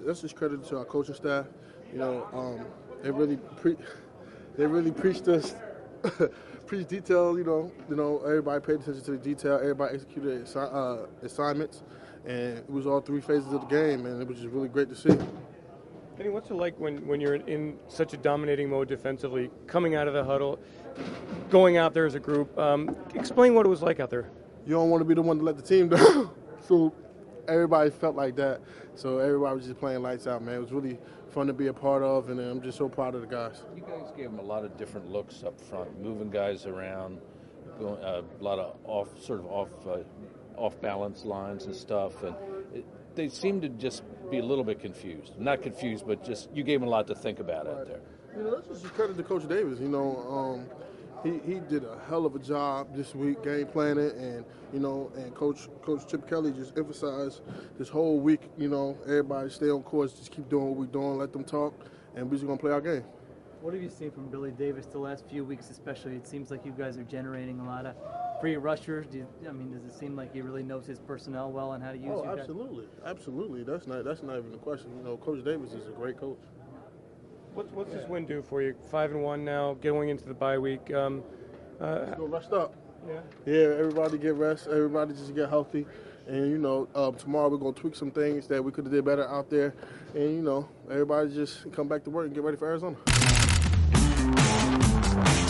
that's just credit to our coaching staff. You know, they really preached us, preached detail. You know, everybody paid attention to the detail. Everybody executed assignments, and it was all three phases of the game, and it was just really great to see. Benny, what's it like when you're in such a dominating mode defensively, coming out of the huddle, going out there as a group? Explain what it was like out there. You don't want to be the one to let the team down. So everybody felt like that. So everybody was just playing lights out, man. It was really fun to be a part of, and I'm just so proud of the guys. You guys gave them a lot of different looks up front, moving guys around, going, a lot of off balance lines and stuff, and they seemed to just be a little bit confused. Not confused, but just you gave them a lot to think about out there. You know, that's just credit to Coach Davis. You know, he did a hell of a job this week game planning, and you know, and Coach Chip Kelly just emphasized this whole week. You know, everybody stay on course, just keep doing what we're doing, let them talk, and we're just gonna play our game. What have you seen from Billy Davis the last few weeks, especially? It seems like you guys are generating a lot of free rushers. Does it seem like he really knows his personnel well and how to use you guys? Absolutely. That's not even a question. You know, Coach Davis is a great coach. What's this win do for you? 5-1 now, going into the bye week. Go rest up. Yeah, everybody get rest. Everybody just get healthy. And, you know, tomorrow we're going to tweak some things that we could have did better out there. And, you know, everybody just come back to work and get ready for Arizona.